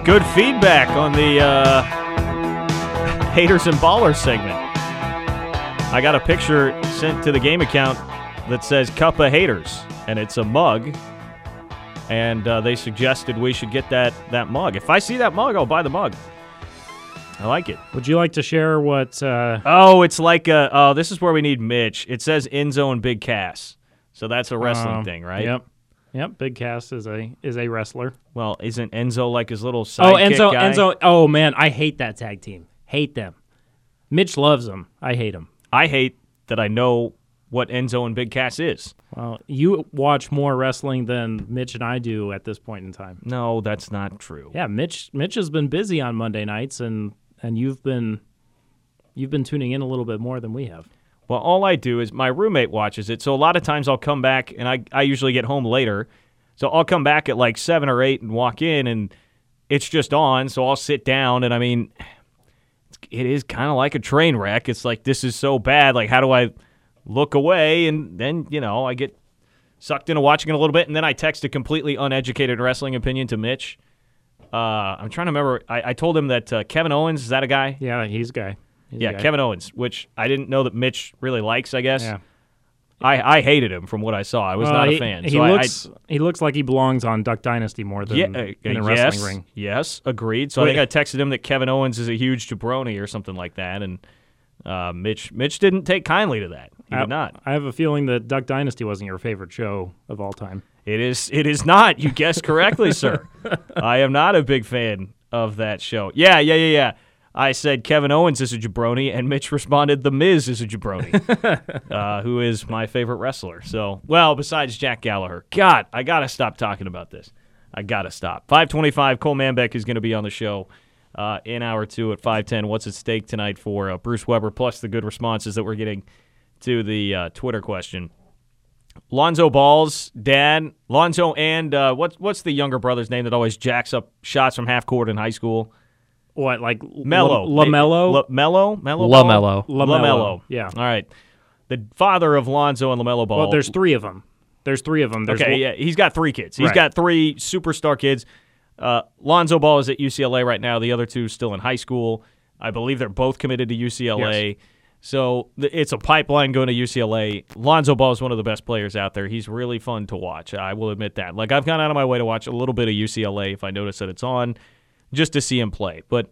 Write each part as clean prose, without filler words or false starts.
Good feedback on the Haters and Ballers segment. I got a picture sent to the game account that says Cup of Haters, and it's a mug. And they suggested we should get that mug. If I see that mug, I'll buy the mug. I like it. Would you like to share what... it's like this is where we need Mitch. It says Enzo and Big Cass. So that's a wrestling thing, right? Yep. Big Cass is a wrestler. Well, isn't Enzo like his little sidekick guy? Enzo. Oh, man, I hate that tag team. Hate them. Mitch loves them. I hate them. I hate that I know what Enzo and Big Cass is. Well, you watch more wrestling than Mitch and I do at this point in time. No, that's not true. Yeah, Mitch has been busy on Monday nights, and you've been tuning in a little bit more than we have. Well, all I do is my roommate watches it, so a lot of times I'll come back, and I usually get home later, so I'll come back at like 7 or 8 and walk in, and it's just on, so I'll sit down, and I mean, it is kind of like a train wreck. It's like, this is so bad, like how do I look away? And then, I get sucked into watching it a little bit, and then I text a completely uneducated wrestling opinion to Mitch. I'm trying to remember. I told him that Kevin Owens, is that a guy? Yeah, he's a guy. Kevin Owens, which I didn't know that Mitch really likes, I guess. Yeah. I hated him from what I saw. I was not a fan. He looks like he belongs on Duck Dynasty more than in a wrestling ring. Yes, agreed. So I think I texted him that Kevin Owens is a huge jabroni or something like that, and Mitch didn't take kindly to that. He did not. I have a feeling that Duck Dynasty wasn't your favorite show of all time. It is not. You guessed correctly, sir. I am not a big fan of that show. Yeah. I said Kevin Owens is a jabroni, and Mitch responded, The Miz is a jabroni, who is my favorite wrestler. So, well, besides Jack Gallagher. God, I got to stop talking about this. I got to stop. 5:25, Cole Manbeck is going to be on the show in hour 2 at 5:10. What's at stake tonight for Bruce Weber, plus the good responses that we're getting to the Twitter question. Lonzo Ball's dad, Lonzo and what's the younger brother's name that always jacks up shots from half court in high school? What, like LaMelo? LaMelo. Yeah. All right. The father of Lonzo and LaMelo Ball. Well, there's 3 of them. He's got 3 kids. He's got 3 superstar kids. Lonzo Ball is at UCLA right now. The other 2 still in high school. I believe they're both committed to UCLA. Yes. So it's a pipeline going to UCLA. Lonzo Ball is one of the best players out there. He's really fun to watch. I will admit that. Like, I've gone out of my way to watch a little bit of UCLA if I notice that it's on, just to see him play. But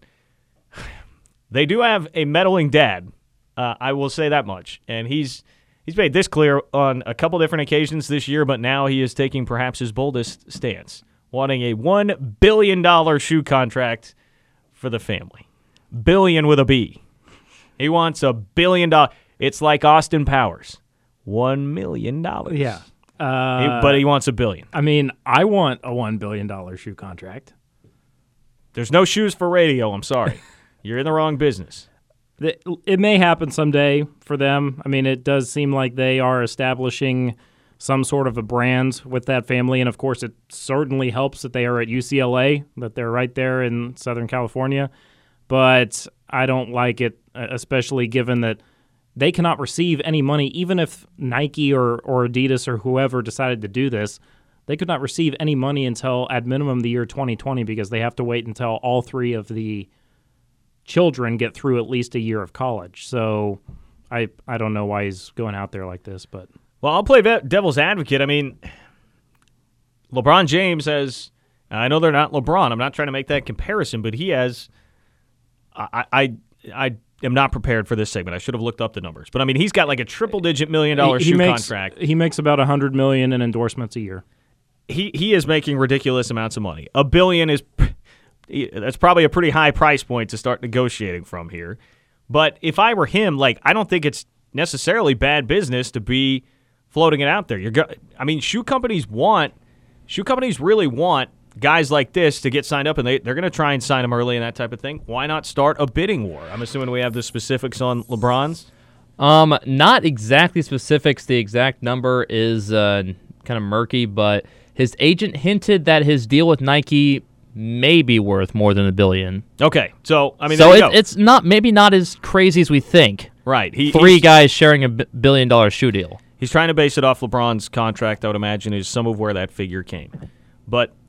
they do have a meddling dad. I will say that much. And he's made this clear on a couple different occasions this year, but now he is taking perhaps his boldest stance, wanting a $1 billion shoe contract for the family. Billion with a B. He wants $1 billion. It's like Austin Powers. $1 million. Yeah. But he wants $1 billion. I mean, I want a $1 billion shoe contract. There's no shoes for radio. I'm sorry. You're in the wrong business. It may happen someday for them. I mean, it does seem like they are establishing some sort of a brand with that family. And, of course, it certainly helps that they are at UCLA, that they're right there in Southern California. But I don't like it, especially given that they cannot receive any money. Even if Nike or Adidas or whoever decided to do this, they could not receive any money until, at minimum, the year 2020 because they have to wait until all 3 of the children get through at least a year of college. So I don't know why he's going out there like this. But well, I'll play devil's advocate. I mean, LeBron James has – I know they're not LeBron. I'm not trying to make that comparison, but he has – I am not prepared for this segment. I should have looked up the numbers. But, I mean, he's got like a triple-digit $1 million contract. He makes about $100 million in endorsements a year. He is making ridiculous amounts of money. $1 billion is that's probably a pretty high price point to start negotiating from here. But if I were him, like, I don't think it's necessarily bad business to be floating it out there. Shoe companies really want guys like this to get signed up, and they're going to try and sign them early and that type of thing. Why not start a bidding war? I'm assuming we have the specifics on LeBron's. Not exactly specifics. The exact number is kind of murky, but his agent hinted that his deal with Nike may be worth more than $1 billion. Okay, so I mean, it's not as crazy as we think. Right, three guys sharing $1 billion shoe deal. He's trying to base it off LeBron's contract. I would imagine is some of where that figure came. But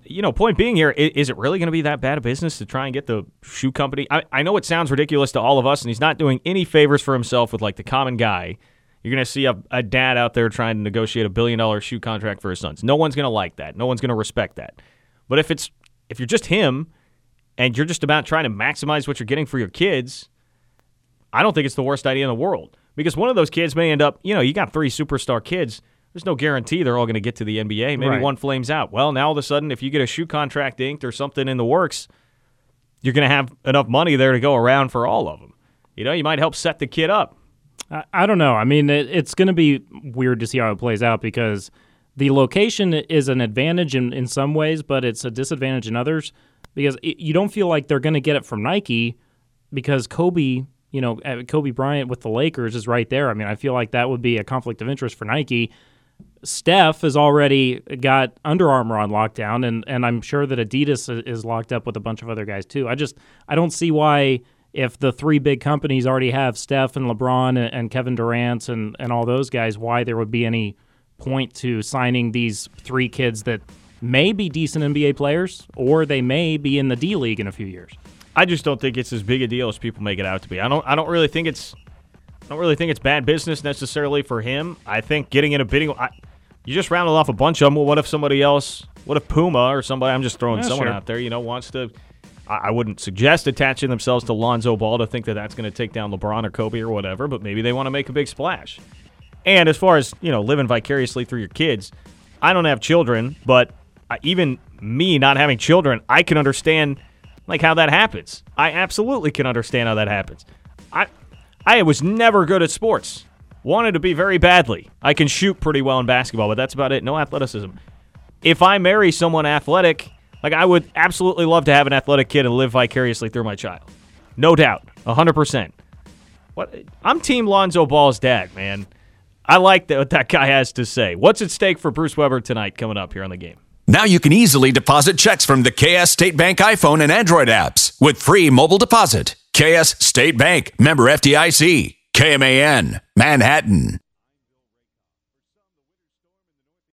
point being here, is it really going to be that bad a business to try and get the shoe company? I know it sounds ridiculous to all of us, and he's not doing any favors for himself with like the common guy. You're going to see a dad out there trying to negotiate $1 billion shoe contract for his sons. No one's going to like that. No one's going to respect that. But if you're just him and you're just about trying to maximize what you're getting for your kids, I don't think it's the worst idea in the world. Because one of those kids may end up, you got 3 superstar kids. There's no guarantee they're all going to get to the NBA. Maybe one flames out. Well, now all of a sudden, if you get a shoe contract inked or something in the works, you're going to have enough money there to go around for all of them. You might help set the kid up. I don't know. I mean, it's going to be weird to see how it plays out because the location is an advantage in some ways, but it's a disadvantage in others because you don't feel like they're going to get it from Nike because Kobe Bryant with the Lakers is right there. I mean, I feel like that would be a conflict of interest for Nike. Steph has already got Under Armour on lockdown, and I'm sure that Adidas is locked up with a bunch of other guys too. I don't see why, if the 3 big companies already have Steph and LeBron and Kevin Durant and all those guys, why there would be any point to signing these 3 kids that may be decent NBA players or they may be in the D League in a few years. I just don't think it's as big a deal as people make it out to be. I don't really think it's bad business necessarily for him. I think getting in a bidding, you just rounded off a bunch of them. Well, what if somebody else? What if Puma or somebody? I'm just throwing someone out there. Wants to. I wouldn't suggest attaching themselves to Lonzo Ball to think that that's going to take down LeBron or Kobe or whatever. But maybe they want to make a big splash. And as far as living vicariously through your kids, I don't have children, but even me not having children, I can understand. How that happens. I absolutely can understand how that happens. I was never good at sports. Wanted to be very badly. I can shoot pretty well in basketball, but that's about it. No athleticism. If I marry someone athletic, I would absolutely love to have an athletic kid and live vicariously through my child. No doubt. 100%. I'm Team Lonzo Ball's dad, man. I like what that guy has to say. What's at stake for Bruce Weber tonight coming up here on The Game? Now you can easily deposit checks from the KS State Bank iPhone and Android apps with free mobile deposit. KS State Bank, member FDIC, KMAN, Manhattan.